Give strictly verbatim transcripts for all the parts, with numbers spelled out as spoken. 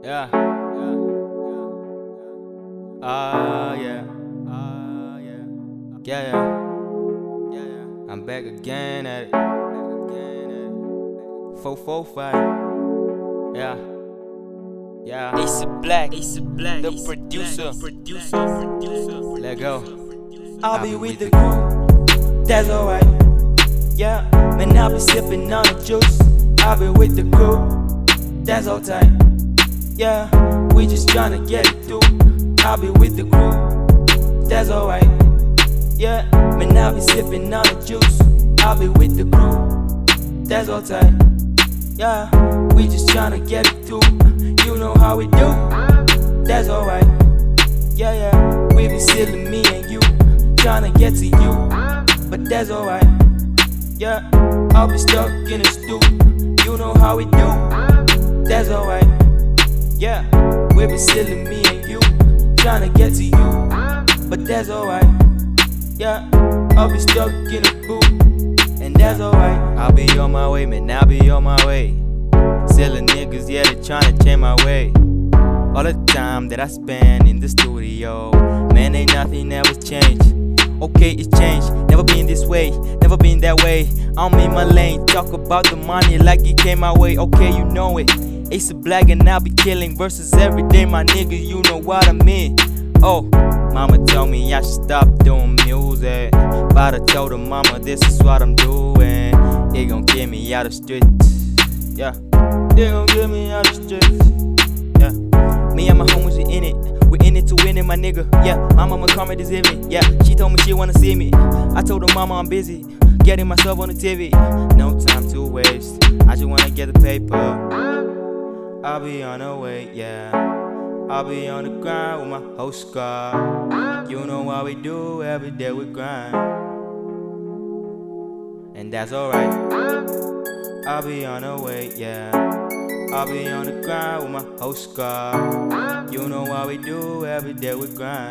Yeah. Ah, uh, yeah. Ah, uh, yeah. Yeah, yeah. Yeah, yeah. I'm back again at it. Back again at it. four four five. Yeah. Yeah. Ace of Black, Ace of Black, the Ace producer. Black, producer, producer. Let go. I'll be with the crew, that's alright. Yeah, man, I'll be sipping on the juice. I'll be with the crew, that's all tight. Yeah, we just tryna get it through. I'll be with the crew, that's alright. Yeah, man, I'll be sipping on the juice. I'll be with the crew, that's all tight. Yeah, we just tryna get it through. You know how we do, that's alright. Yeah, yeah, we be sealing me and you, tryna get to you, but that's alright. Yeah, I'll be stuck in the stew. You know how we do, that's alright. Yeah, we be sealing me and you, tryna get to you, but that's alright. Yeah, I'll be stuck in the booth, and that's alright. I'll be on my way, man, I'll be on my way. Selling niggas, yeah, they tryna change my way. All the time that I spend in the studio, man, ain't nothing ever changed. Okay, it's changed, never been this way, never been that way. I'm in my lane, talk about the money like it came my way. Okay, you know it. Ace of Black and I'll be killing verses every day, my nigga, you know what I mean. Oh, mama told me I should stop doing music, but I told her, mama, this is what I'm doing. It gon' get me out of streets, yeah. It gon' get me out of streets, yeah. Me and my homies, we in it. We in it to win it, my nigga. Yeah, my mama called me this evening. Yeah, she told me she wanna see me. I told her, mama, I'm busy getting myself on the T V. No time to waste. I just wanna get the paper. I'll be on the way, yeah. I'll be on the grind with my whole squad. You know what we do every day, we grind, and that's alright. I'll be on the way, yeah. I'll be on the grind with my whole squad. You know what we do every day, we grind.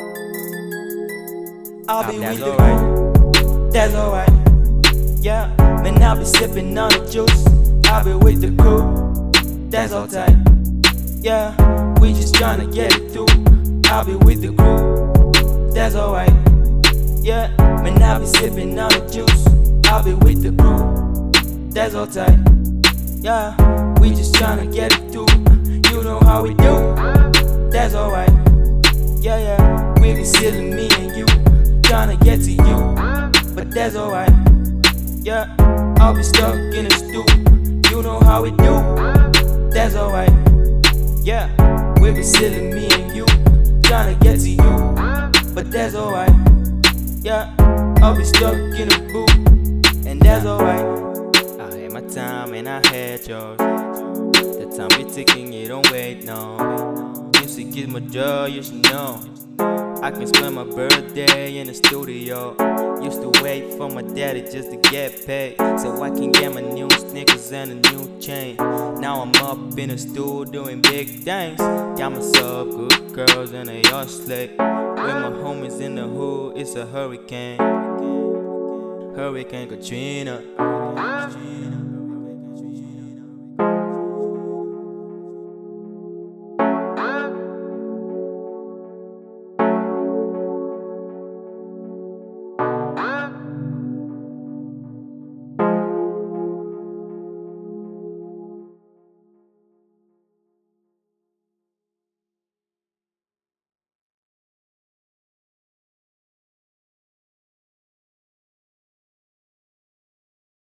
I'll be That's with the alright. crew, that's alright. Yeah, man, I'll be sipping on the juice. I'll be with the crew, that's all tight. Yeah, we just tryna get it through. I'll be with the crew, that's alright. Yeah, man, I'll be sipping on the juice. I'll be with the crew, that's all tight. Yeah, we just tryna get it through. You know how we do, that's alright. Yeah, yeah, we be sealing me and you, tryna get to you, but that's alright. Yeah, I'll be stuck in the stew. You know how we do, that's alright. Yeah, we be sealing me and you, tryna get to you, but that's alright. Yeah, I'll be stuck in the booth, and that's alright. I had my time and I had yours. The time be ticking, it don't wait, no. Music is my joy, you should know. I can spend my birthday in the studio. Used to wait for my daddy just to get paid, so I can get my new sneakers and a new chain. Now I'm up in the studio doing big things. Got myself good girls and they all slick. With my homies in the hood, it's a hurricane. Hurricane Katrina.